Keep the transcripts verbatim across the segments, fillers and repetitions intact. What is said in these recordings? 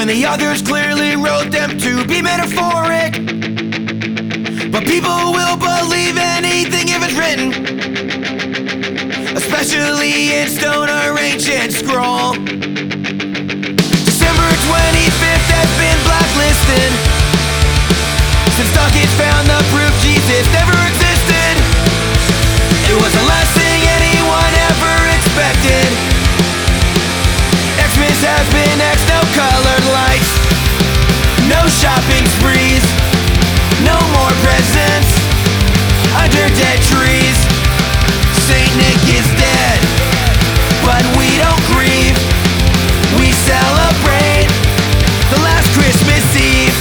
when the authors clearly wrote them to be metaphoric. But people will believe anything if it's written, especially in stone or ancient scroll. December twenty-fifth has been blacklisted since Dawkins found the proof Jesus never existed. It was the last thing anyone ever expected. Xmas has been X, no colored lights, no shopping sprees, no more presents under dead trees. Saint Nick is dead, but we don't grieve. We celebrate the last Christmas Eve.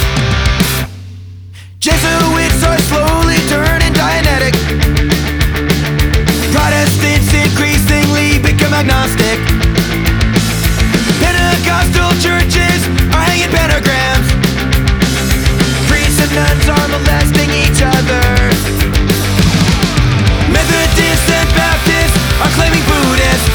Jesuits are slowly turning Dianetic. Protestants increasingly become agnostic. Pentecostal churches are hanging pentagrams. Priests and nuns are molesting each other. Methodists and Baptists are claiming Buddhist.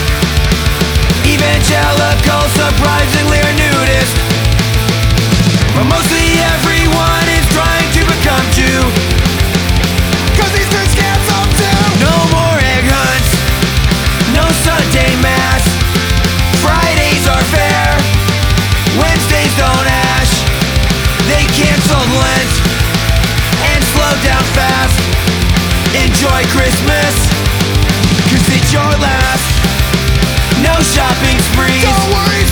Evangelicals surprisingly are nudist. But mostly everyone is trying to become Jew, 'cause Easter's canceled too. No more egg hunts, no Sunday mass. Fridays are fair, Wednesdays don't ash. They canceled Lent and slowed down fast. Enjoy Christmas, 'cause it's your last. No shopping sprees. Don't worry.